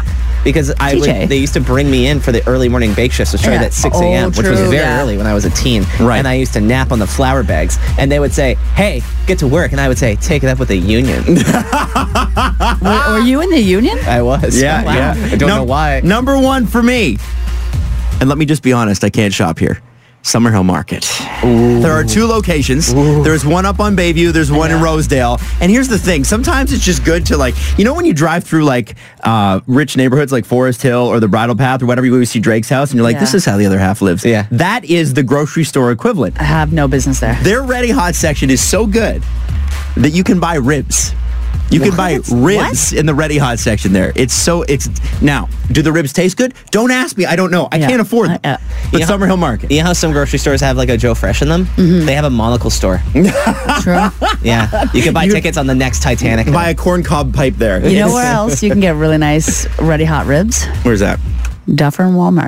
because I T J. would, they used to bring me in for the early morning bake shifts, which started Yeah. at six Oh, a.m., which was true, very yeah. early when I was a teen. Right. And I used to nap on the flour bags, and they would say, "Hey, get to work," and I would say, "Take it up with the union." Were, were you in the union? I was. Yeah, Wow. yeah. I don't Num- know why. Number one for me. And let me just be honest, I can't shop here. Summerhill Market. There are two locations. There's one up on Bayview. There's one in Rosedale. And here's the thing. Sometimes it's just good to, like, you know when you drive through, like, uh, rich neighborhoods like Forest Hill or the Bridle Path or whatever, you go see Drake's house, and you're like, Yeah. this is how the other half lives. Yeah. That is the grocery store equivalent. I have no business there. Their Ready Hot section is so good that you can buy ribs. You can buy ribs in the Ready Hot section there. It's so, it's, now, do the ribs taste good? Don't ask me. I don't know. I Yeah. can't afford them. Uh, uh, but You know- Summerhill Market. You know how some grocery stores have like a Joe Fresh in them? Mm-hmm. They have a monocle store. True. Yeah. You can buy You- tickets on the next Titanic. Buy a corn cob pipe there. You know where else you can get really nice Ready Hot ribs? Where's that? Duffer and Walmart.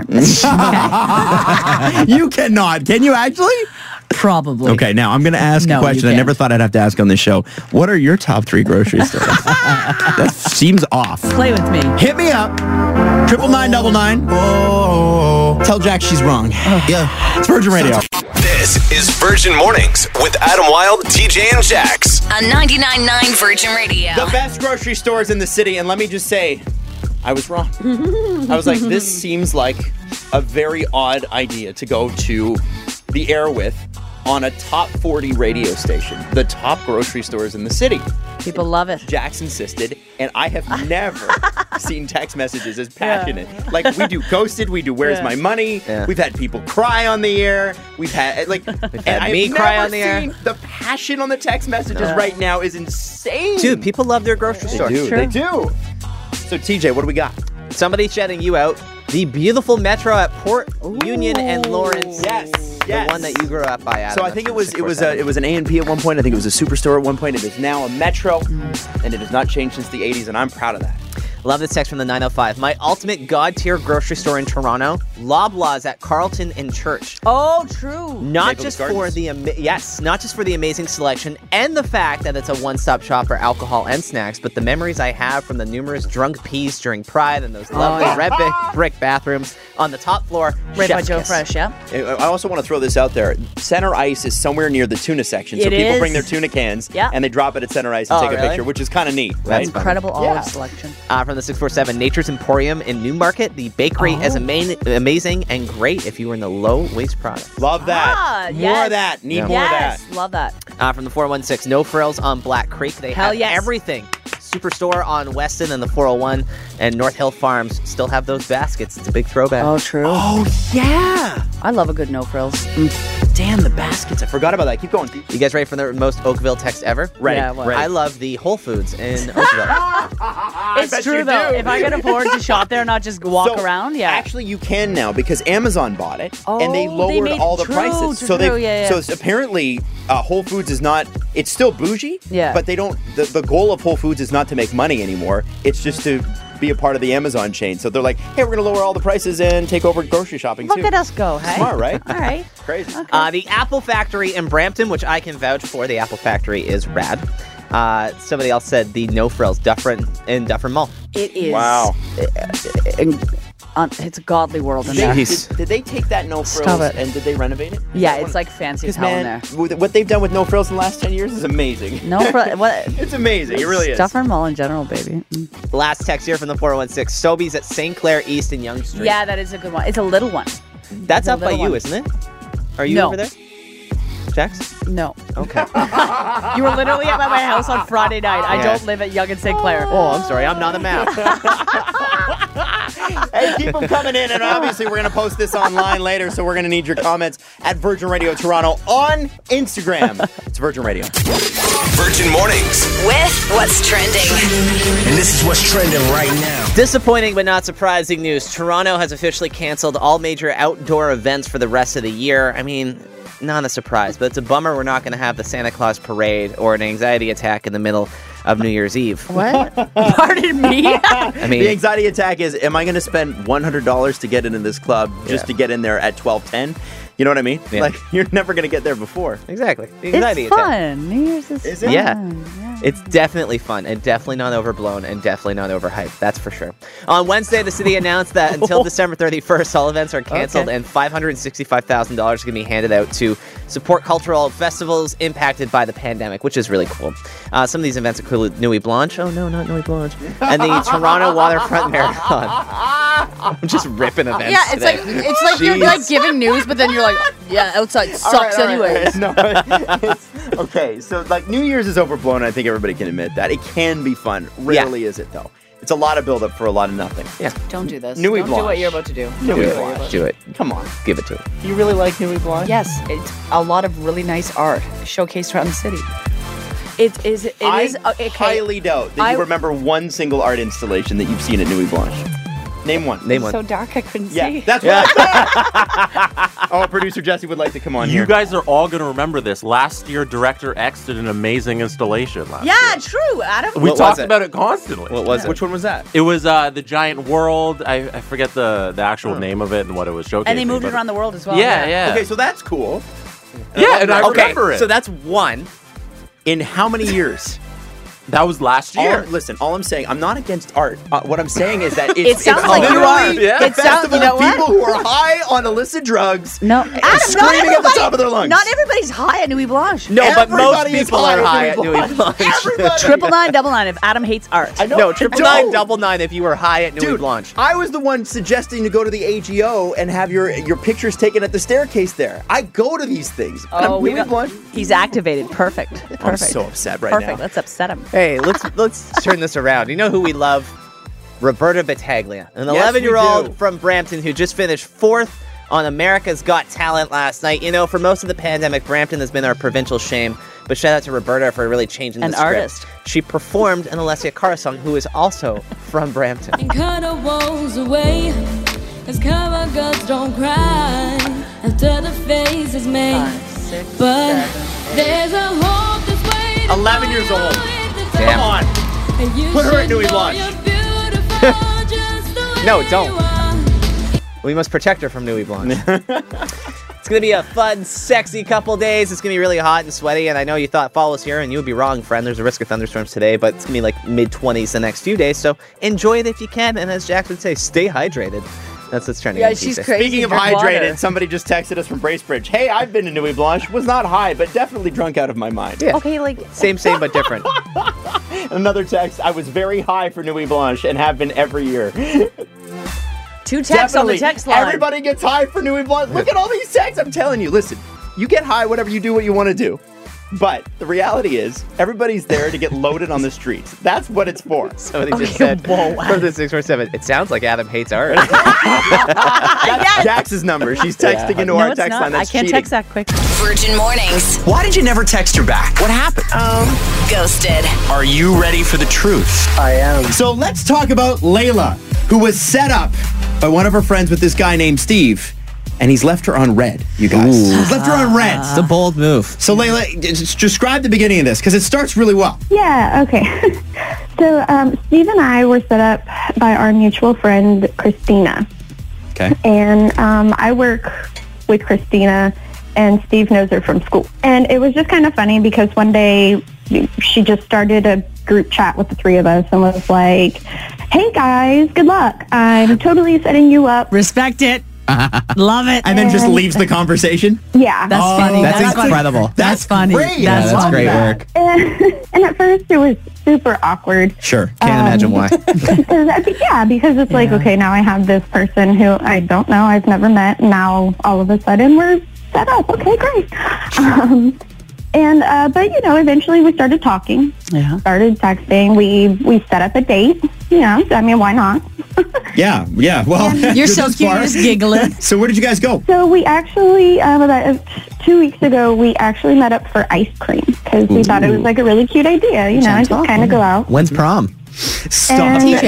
You cannot. Can you actually? Probably. Okay, now I'm going to ask No, a you question I can't. never thought I'd have to ask on this show. What are your top three grocery stores? That seems off. Play with me. Hit me up. Triple nine double nine. Tell Jack she's wrong. Yeah. It's Virgin Radio. This is Virgin Mornings with Adam Wilde, T J, and Jax. On ninety-nine point nine Virgin Radio. The best grocery stores in the city, and let me just say, I was wrong. I was like, this seems like a very odd idea to go to the air with on a top forty radio station, the top grocery stores in the city. People love it. Jax insisted, and I have never seen text messages as passionate. Like, we do Ghosted, we do Where's Yeah. My Money, Yeah. we've had people cry on the air, we've had, like, and had I've me never cry on the air. seen the passion on the text messages right now is insane. Dude, people love their grocery They store. do, True. they do. So, T J, what do we got? Somebody shouting you out. The beautiful Metro at Port Union and Lawrence. Yes, The yes. one that you grew up by, Adam. So I think it was it was a, it was an A and P at one point. I think it was a Superstore at one point. It is now a Metro, and it has not changed since the eighties, and I'm proud of that. Love this text from the nine oh five. My ultimate god tier grocery store in Toronto, Loblaws at Carlton and Church. Oh, true. Not Maple just Gardens? for the ama- yes, not just for the amazing selection and the fact that it's a one-stop shop for alcohol and snacks, but the memories I have from the numerous drunk peas during Pride and those lovely yeah. red brick, brick bathrooms on the top floor. Right by Chef's Joe kiss. Fresh, yeah. I also want to throw this out there. Center Ice is somewhere near the tuna section, so It people is. bring their tuna cans Yeah. and they drop it at Center Ice and Oh, take a really? picture, which is kind of neat, right? That's fun. Incredible olive Yeah. selection. Uh, from the six four seven, Nature's Emporium in Newmarket. The bakery is Oh. ama- amazing and great if you were in the low-waste product. Love that. Ah, more yes. of that. Need Yeah. more Yes, of that. love that. Uh, from the four one six, No Frills on Black Creek. They Hell have yes. everything. Superstore on Weston and the four oh one, and North Hill Farms still have those baskets. It's a big throwback. Oh, true. Oh yeah. I love a good no frills. Damn the baskets. I forgot about that. Keep going. Keep- You guys ready for the most Oakville text ever? Ready. Yeah, what? ready. I love the Whole Foods in Oakville. It's bet true, you though. do. If I can afford to shop there, not just walk So, around, yeah. Actually, you can now because Amazon bought it and they Oh, lowered they made- all the true, prices. true, so they, true, yeah, yeah. so it's apparently, uh, Whole Foods is not. It's still bougie. Yeah. But they don't. The, the goal of Whole Foods is not to make money anymore. It's just to be a part of the Amazon chain. So they're like, hey, we're going to lower all the prices and take over grocery shopping Look too. at us go, hey? Smart, right? All right. Crazy. Uh, the Apple Factory in Brampton, which I can vouch for. The Apple Factory is rad. Uh, somebody else said the No Frills Dufferin in Dufferin Mall. It is. Wow. in- on- it's a godly world in They- there. did, did they take that No Stop Frills it. and did they renovate it? Yeah, it's like fancy as Because hell in man, there. with- what they've done with No Frills in the last ten years is amazing. No, fr- what? It's amazing. It really is. Duffer Mall in general, baby. Mm. Last text here from the four one six. Sobeys at Saint Clair East and Yonge Street. Yeah, that is a good one. It's a little one. That's it's a up by little you, one. isn't it? Are you No. over there? Jax? No. Okay. You were literally at my house on Friday night. I Yeah. don't live at Yonge and Saint Clair. Oh, I'm sorry. I'm not a map. Hey, keep them coming in, and obviously we're going to post this online later, so we're going to need your comments at Virgin Radio Toronto on Instagram. It's Virgin Radio. Virgin Mornings. With what's trending. And this is what's trending right now. Disappointing but not surprising news. Toronto has officially canceled all major outdoor events for the rest of the year. I mean, not a surprise, but it's a bummer we're not going to have the Santa Claus parade or an anxiety attack in the middle of New Year's Eve. What? Pardon me? I The mean, anxiety attack is, am I going to spend one hundred dollars to get into this club just Yeah. to get in there at twelve ten? You know what I mean? Yeah. Like, you're never going to get there before. exactly. The anxiety It's attack. fun. New Year's is, Is fun. it? Yeah. Yeah. It's definitely fun and definitely not overblown and definitely not overhyped. That's for sure. On Wednesday, the city announced that until December thirty-first, all events are canceled Okay. and five hundred sixty-five thousand dollars is going to be handed out to support cultural festivals impacted by the pandemic, which is really cool. Uh, some of these events include Nuit Blanche. Oh, no, not Nuit Blanche. And the Toronto Waterfront Marathon. I'm just ripping events Yeah, it's today. like it's like you're like giving news, but then you're like, yeah, outside sucks anyways. No, it's, okay, so like New Year's is overblown. I think everybody can admit that. It can be fun. Rarely is it, though. It's a lot of buildup for a lot of nothing. Yeah. Don't do this. Nuit Don't do Blanche. what you're about to do. Nuit Don't do what Blanche. you're about to Do it. Come on. Give it to it. You really like Nuit Blanche? Yes, it's a lot of really nice art showcased around the city. It is. It I is. uh, Okay. highly doubt that I- you remember one single art installation that you've seen at Nuit Blanche. Name one. Name one. So dark, I couldn't Yeah, see. that's what I thought. Oh, producer Jesse would like to come on You here. guys are all going to remember this. Last year, Director X did an amazing installation last Yeah, year. true, Adam. We What was talked it? about it constantly. What was it? Which one was that? It was uh, the Giant World. I, I forget the, the actual name of it and what it was showcasing. And they moved it but- around the world as well. Yeah, yeah. Okay, so that's cool. Yeah, and I Okay, remember it. so that's one. In how many years? that was last All, year. listen, all I'm saying, I'm not against art. Uh, what I'm saying is that it's, It sounds it's like you literally are. Yeah. a It sounds- festival you know of what? people who are high on illicit drugs. No, Adam, not screaming at the everybody- top of their lungs. Not everybody's high at Nuit Blanche. No, but most Everybody is people are high at Nuit Nuit Blanche. Everybody. Triple nine, double nine. If Adam hates art, I know. No, triple Don't. nine, double nine if you were high at Nuit Dude, Blanche. I was the one suggesting to go to the A G O and have your your pictures taken at the staircase there. I go to these things. And Oh, I'm we Nuit got- Blanche. he's activated. Perfect. Perfect. I'm so upset right Perfect. now. Let's upset him. Hey, let's let's turn this around. You know who we love? Roberta Battaglia, an Yes, we eleven-year-old do. from Brampton who just finished fourth on America's Got Talent last night. You know, for most of the pandemic, Brampton has been our provincial shame, but shout out to Roberta for really changing An the script. artist. She performed an Alessia Cara song, who is also from Brampton. And cut our woes away. As cover girls don't cry after the face is made. But there's a hope that's waiting. eleven years old. Damn. Come on. Put her at Nuit Blanche. No, don't. We must protect her from Nuit Blanche. It's going to be a fun, sexy couple days. It's going to be really hot and sweaty, and I know you thought fall was here, and you would be wrong, friend. There's a risk of thunderstorms today, but it's going to be like mid-twenties the next few days, so enjoy it if you can, and as Jack would say, stay hydrated. That's what's trending Yeah, on she's Tuesday. crazy. Speaking of Drink hydrated, water. somebody just texted us from Bracebridge. Hey, I've been to Nuit Blanche. Was not high, but definitely drunk out of my mind. Yeah. Okay, like Same, same, but different. Another text. I was very high for Nuit Blanche and have been every year. two texts on the Definitely. text line. Everybody gets high for Nuit Blanche. Look at all these texts. I'm telling you. Listen, you get high, whatever you do, what you want to do. But the reality is, everybody's there to get loaded on the streets. That's what it's for. Somebody just said, whoa. from the six four seven, it sounds like Adam hates art. That's Jax's number. She's texting into no, our it's text not. line. I That's can't cheating. text that quick. Virgin Mornings. Why did you never text her back? What happened? Ghosted. Are you ready for the truth? So let's talk about Layla, who was set up by one of her friends with this guy named Steve, and he's left her on red, you guys. He's left her on red. It's a bold move. So Layla, d- just describe the beginning of this, because it starts really well. Yeah, okay. So um, Steve and I were set up by our mutual friend, Christina. Okay. And um, I work with Christina, and Steve knows her from school. And it was just kind of funny because one day she just started a group chat with the three of us and was like, hey guys, good luck. I'm totally setting you up. Respect it. Love it. And then just leaves the conversation. Yeah. That's funny. that's That's, incredible. Funny. That's funny. great. That's, Yeah, that's funny. great work. And, and at first it was super awkward. Sure. Can't imagine why. Because I think- yeah, because it's like, okay, now I have this person who I don't know, I've never met. Now all of a sudden we're set up. Okay, great. Um, and uh, but you know, eventually we started talking. Yeah. Started texting. We we set up a date. You know, I mean, why not? Yeah, yeah. Well, You're good so this cute. far. You're just giggling. So where did you guys go? So we actually um, about two weeks ago we actually met up for ice cream because we thought it was like a really cute idea. You know, just kind of go out. When's prom? Stop. And- T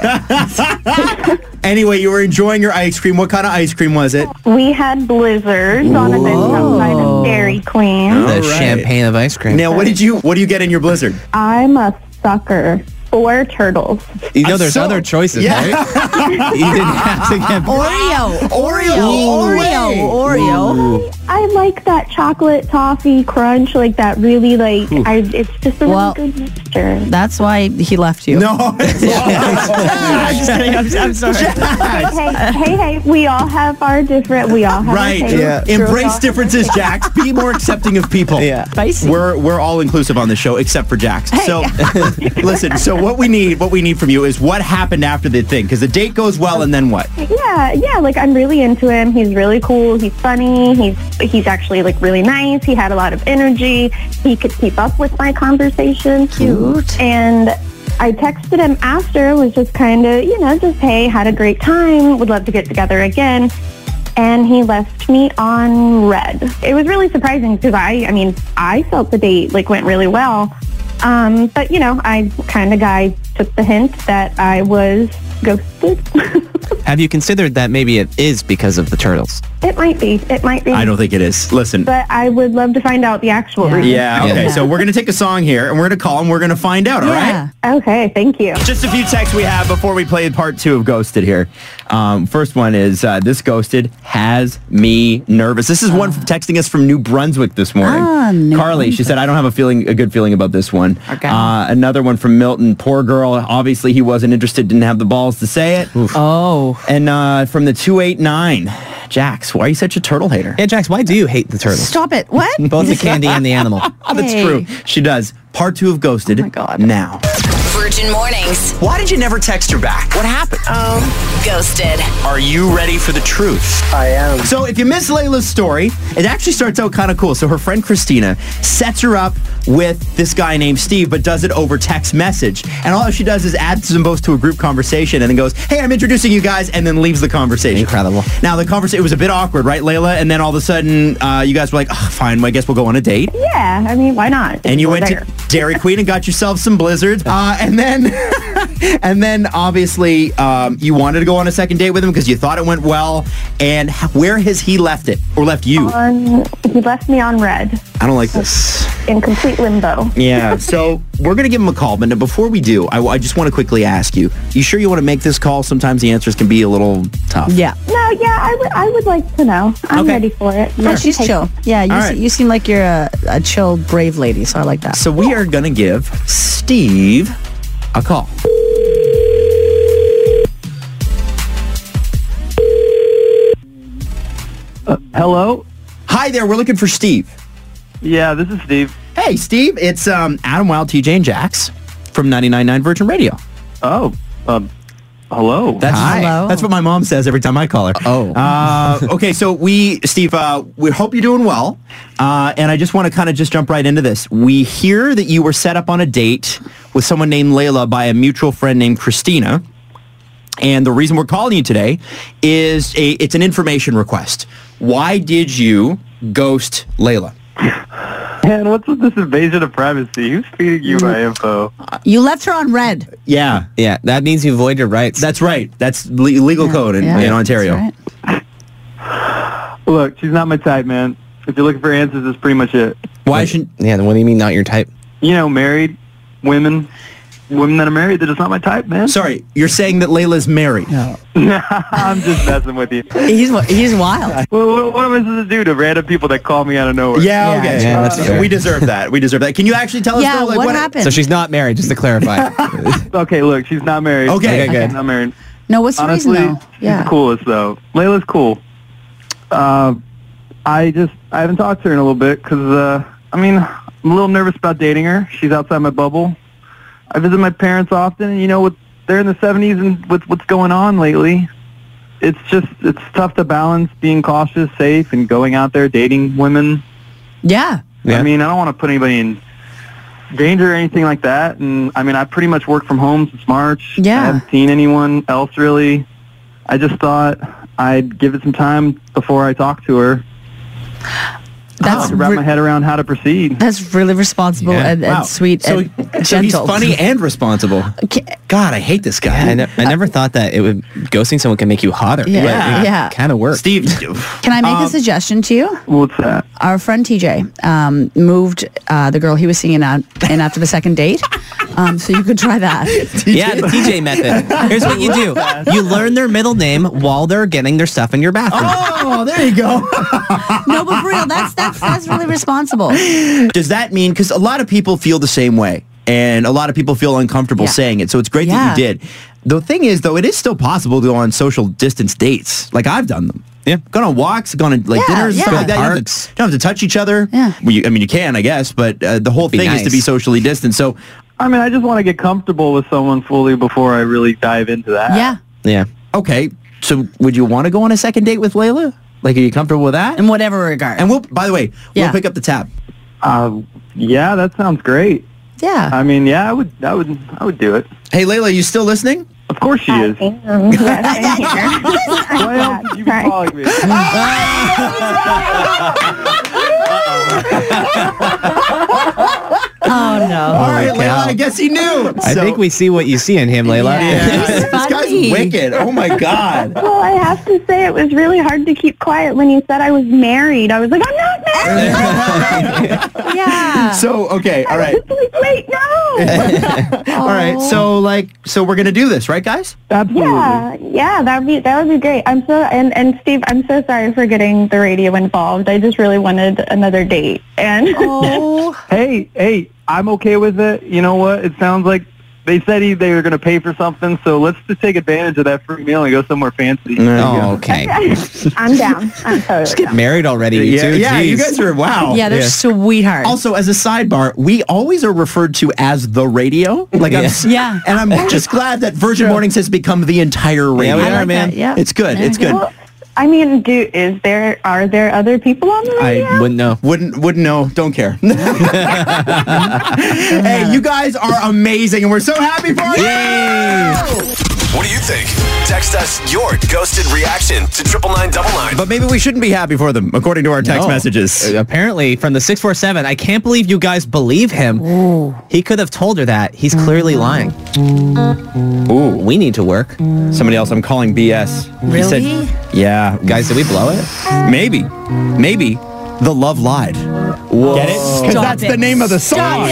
J. Anyway, you were enjoying your ice cream. What kind of ice cream was it? We had blizzards on a bench outside of Dairy Queen. All The right. champagne of ice cream. Now, what did you what do you get in your blizzard? I'm a sucker for turtles. You know, there's So- other choices, Yeah. right? You didn't have to get. Oreo. Oreo. Oreo. Oreo. Oreo. I I like that chocolate toffee crunch, like that really like, I, it's just a really Well, good mixture. That's why he left you. No. I'm just kidding. I'm, I'm sorry. hey, hey, hey, hey, we all have our different, we all have Right. our favorites. Yeah. We're Embrace all- differences, Jax. Be more accepting of people. Yeah. Spicy. We're we're all inclusive on the show except for Jax. So listen, so what we need what we need from you is what happened after the thing, because the date goes well and then what? Yeah, yeah, like I'm really into him. He's really cool. He's funny. He's he's actually like really nice. He had a lot of energy. He could keep up with my conversation. Cute. And I texted him after, was just kind of, you know, just, hey, had a great time. Would love to get together again. And he left me on red. It was really surprising because I, I mean, I felt the date like went really well. Um, but, you know, I kind of guy took the hint that I was ghosted. Have you considered that maybe it is because of the turtles? It might be. It might be. I don't think it is. Listen. But I would love to find out the actual reason. Yeah, okay. So we're going to take a song here and we're going to call and we're going to find out, all right? Okay, thank you. Just a few texts we have before we play part two of Ghosted here. Um, first one is, uh, this Ghosted has me nervous. This is one from texting us from New Brunswick this morning. Ah, New Carly, she said, I don't have a feeling, a good feeling about this one. Okay. Uh, another one from Milton, poor girl. Obviously, he wasn't interested, didn't have the balls to say it. Oh. And uh, from the two eight nine, Jax, why are you such a turtle hater? Yeah, Jax, why do you hate the turtles? Stop it. What? Both the candy and the animal. That's Hey. true. She does. Part two of Ghosted. Oh my God. Now. Virgin Mornings. Why did you never text her back? What happened? Ghosted. Are you ready for the truth? I am. So if you miss Layla's story, it actually starts out kind of cool. So her friend Christina sets her up with this guy named Steve, but does it over text message. And all she does is adds them both to a group conversation and then goes, hey, I'm introducing you guys, and then leaves the conversation. Incredible. Now, the conversation, it was a bit awkward, right, Layla? And then all of a sudden, uh, you guys were like, oh, fine, well, I guess we'll go on a date. Yeah, I mean, why not? And you We're went there. to Dairy Queen and got yourself some blizzards. Uh, and then, and then obviously, um, you wanted to go on a second date with him because you thought it went well. And h- where has he left it or left you? On, he left me on red I don't like this. in complete limbo. Yeah. So we're gonna give him a call, but before we do, I, I just want to quickly ask you: you sure you want to make this call? Sometimes the answers can be a little tough. Yeah. No, yeah, I would I would like to know. I'm Okay. ready for it. Yeah, she's Take- chill. Yeah, you, All se- right. you seem like you're a, a chill, brave lady, so I like that. So we are gonna give Steve a call. Hello? Hi there. We're looking for Steve. Yeah, this is Steve. Hey, Steve. It's um, Adam Wild, T J, and Jax from ninety-nine point nine Virgin Radio. Oh, um, hello. That's, Hello. That's what my mom says every time I call her. Oh. Uh, okay, so we, Steve, uh, we hope you're doing well. Uh, and I just want to kind of just jump right into this. We hear that you were set up on a date with someone named Layla by a mutual friend named Christina. And the reason we're calling you today is a, it's an information request. Why did you ghost Layla? Man, what's with this invasion of privacy? Who's feeding you my info? You left her on red. Yeah. Yeah, that means you void your rights. That's right. That's le- legal code in, Yeah, in Ontario. that's right. Look, she's not my type, man. If you're looking for answers, that's pretty much it. Why should... Yeah, then what do you mean not your type? You know, married women, women that are married, they're just not my type, man. Sorry, you're saying that Layla's married. I'm just messing with you. He's wi- he's wild. Well, what, what am I supposed to do to random people that call me out of nowhere? Yeah, Yeah. okay. Yeah, that's Uh, fair. we deserve that. We deserve that. Can you actually tell us Yeah, though, like, what happened? So she's not married, just to clarify. Okay, look, she's not married. Okay. Okay, good. She's not married. No, what's the Honestly, reason though? she's Yeah. the coolest, though. Layla's cool. Uh, I just, I haven't talked to her in a little bit because, uh, I mean, I'm a little nervous about dating her. She's outside my bubble. I visit my parents often, and, you know, with, they're in the seventies and with what's going on lately, it's just, it's tough to balance being cautious, safe, and going out there dating women. Yeah. Yeah. I mean, I don't want to put anybody in danger or anything like that. And, I mean, I pretty much worked from home since March. Yeah. I haven't seen anyone else, really. I just thought I'd give it some time before I talk to her. That's to wrap re- my head around how to proceed. That's really responsible Yeah. and, and Wow. sweet So, and so he's gentle. funny and responsible. Okay. God, I hate this guy. Yeah, I, ne- I never thought that it would ghosting someone can make you hotter. Yeah, Yeah. yeah. Kind of works. Steve, Can I make Um, a suggestion to you? What's that? Our friend T J um, moved uh, the girl he was seeing in, uh, in after the second date Um, so you could try that. Yeah, the T J method. Here's what you do. You learn their middle name while they're getting their stuff in your bathroom. Oh, there you go. No, but for real, that's that's that's really responsible. Does that mean, because a lot of people feel the same way, and a lot of people feel uncomfortable Yeah. saying it, so it's great Yeah. that you did. The thing is, though, it is still possible to go on social distance dates. Like, I've done them. Yeah. Gone on walks, gone on like Yeah, dinners, yeah. stuff like that. You don't have, Parks. to, you don't have to touch each other. Yeah. Well, you, I mean, you can, I guess, but uh, the whole Be thing is to nice. be socially distant. So, I mean, I just want to get comfortable with someone fully before I really dive into that. Yeah. Yeah. okay, so would you want to go on a second date with Layla? Like, are you comfortable with that? In whatever regard. And we'll, by the way, Yeah. we'll pick up the tab. Uh, yeah, that sounds great. yeah. I mean, yeah, I would, I would, I would do it. Hey, Layla, you still listening? Of course she is. Um, yes, I'm here. Why else would you be Sorry. calling me? Oh no. All right, cow. Layla, I guess he knew. I So- think we see what you see in him, Layla. Yeah, He's this guy's funny. wicked. Oh my God. Well, I have to say it was really hard to keep quiet when you said I was married. I was like, I'm not married. Yeah. So, okay, all right. It's like, wait, no. All right, so like, so we're gonna do this, right, guys? Absolutely. Yeah, yeah, that would be that would be great. I'm so and and Steve, I'm so sorry for getting the radio involved. I just really wanted another date, and Oh. Hey, hey, I'm okay with it. You know what? It sounds like they said he, they were going to pay for something, so let's just take advantage of that free meal and go somewhere fancy. Oh, okay. I'm down. I'm totally Just get down. married already, you Yeah, two. yeah, you Jeez. guys are wow. Yeah, they're Yeah. sweethearts. Also, as a sidebar, we always are referred to as the radio. Like, I'm, Yeah. s- Yeah. and I'm just glad that Virgin Mornings has become the entire radio. we I are, like man. that, Yeah. It's good. There It's you good. go. Well, I mean, do is there are there other people on the radio? I wouldn't know. Wouldn't wouldn't know. Don't care. Hey, you guys are amazing, and we're so happy for you. What do you think? Text us your ghosted reaction to triple nine double nine. But maybe we shouldn't be happy for them, according to our text No. messages. Uh, Apparently, from the six four seven, I can't believe you guys believe him. He could have told her that. He's clearly lying. Ooh, We need to work. somebody else. I'm calling B S. He Really? said, yeah, Guys, did we blow it? maybe, maybe the love lied. Whoa. Get it? Because Stop that's it. the name of the song.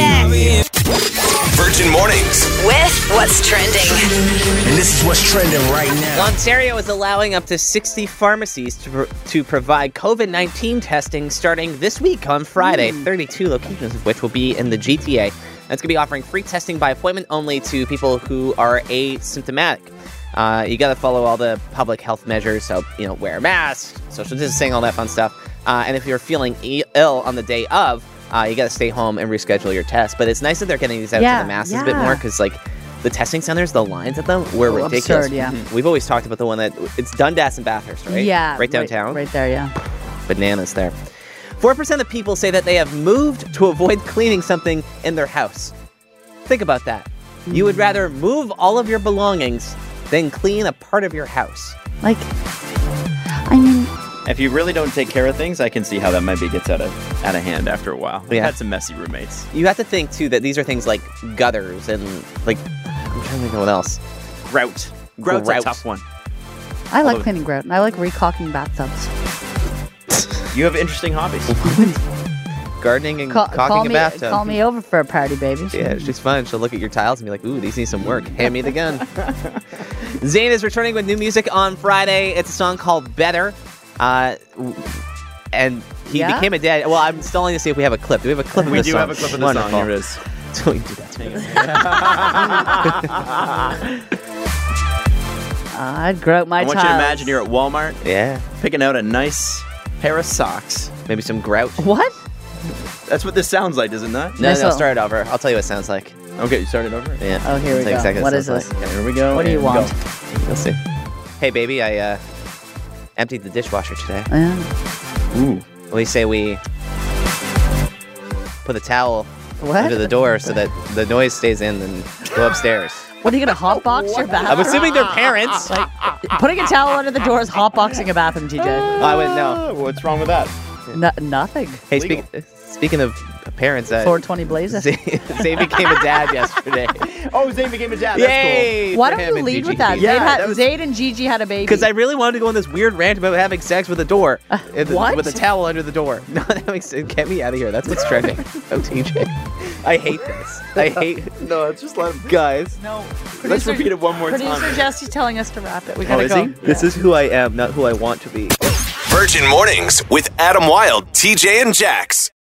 Virgin Mornings. With what's trending. And this is what's trending right now. Ontario is allowing up to sixty pharmacies to, pro- to provide COVID nineteen testing starting this week on Friday, thirty-two locations of which will be in the G T A. That's going to be offering free testing by appointment only to people who are asymptomatic. Uh, you got to follow all the public health measures, so, you know, wear a mask, social distancing, all that fun stuff. Uh, and if you're feeling e- ill on the day of, uh, you got to stay home and reschedule your test. But it's nice that they're getting these out Yeah, to the masses a bit yeah. more, because, like, the testing centers, the lines at them were Oh, ridiculous. absurd, yeah. Mhm. We've always talked about the one that, it's Dundas and Bathurst, right? Yeah. Right downtown. Right, there, yeah. Bananas there. four percent of people say that they have moved to avoid cleaning something in their house. Think about that. You would rather move all of your belongings than clean a part of your house. Like, I mean, If you really don't take care of things, I can see how that maybe gets out of out of hand after a while. We Yeah. had some messy roommates. You have to think, too, that these are things like gutters and, like, I'm trying to think of what else. Grout. Grout's Grout. a tough one. I like Although- cleaning grout. I like recocking bathtubs. You have interesting hobbies. Gardening and Call, caulking call a me, bathtub. call me over for a party, baby. Yeah, she's fun. She'll look at your tiles and be like, ooh, these need some work. Hand me the gun. Zayn is returning with new music on Friday. It's a song called Better. Uh, w- and he Yeah? became a dad. Well, I'm stalling to see if we have a clip. Do we have a clip of We this do song? have a clip of the Wonderful. song. Here it is. So we can do that. Uh, I'd grout my I want you to tiles. imagine you're at Walmart Yeah. picking out a nice pair of socks. Maybe some grout. What? That's what this sounds like, does it not? No, This no, will- start it over. I'll tell you what it sounds like. Okay, you started over? Yeah. Oh, here we That's go. exactly What it is sounds this? like. Okay, here we go. What do you and we want? go. You'll see. Hey, baby, I uh, emptied the dishwasher today. Yeah. Ooh. We say we put a towel What? under the door so that the noise stays in and go upstairs. What are you gonna hotbox your bathroom? I'm assuming they're parents. Like, putting a towel under the door is hotboxing a bathroom, T J. I wouldn't know. Oh, what's wrong with that? No, nothing. Hey, speak, speaking of parents, uh, four twenty blazer. Zay, Zay became a dad yesterday. Oh, Zane became a dad. Yay! Why for don't him you and lead Gigi. with that? Yeah, Zayd, had, that was- Zayd and Gigi had a baby. Because I really wanted to go on this weird rant about having sex with a door. In the- what? With a towel under the door. Not having sex. Get me out of here. That's what's trending. Oh, T J. I hate this. I hate. No, just let him. Guys. No. Let's repeat it one more Producer time. Jesse's telling us to wrap it. We Oh, gotta is go. he? This is who I am, not who I want to be. Virgin Mornings with Adam Wilde, T J, and Jax.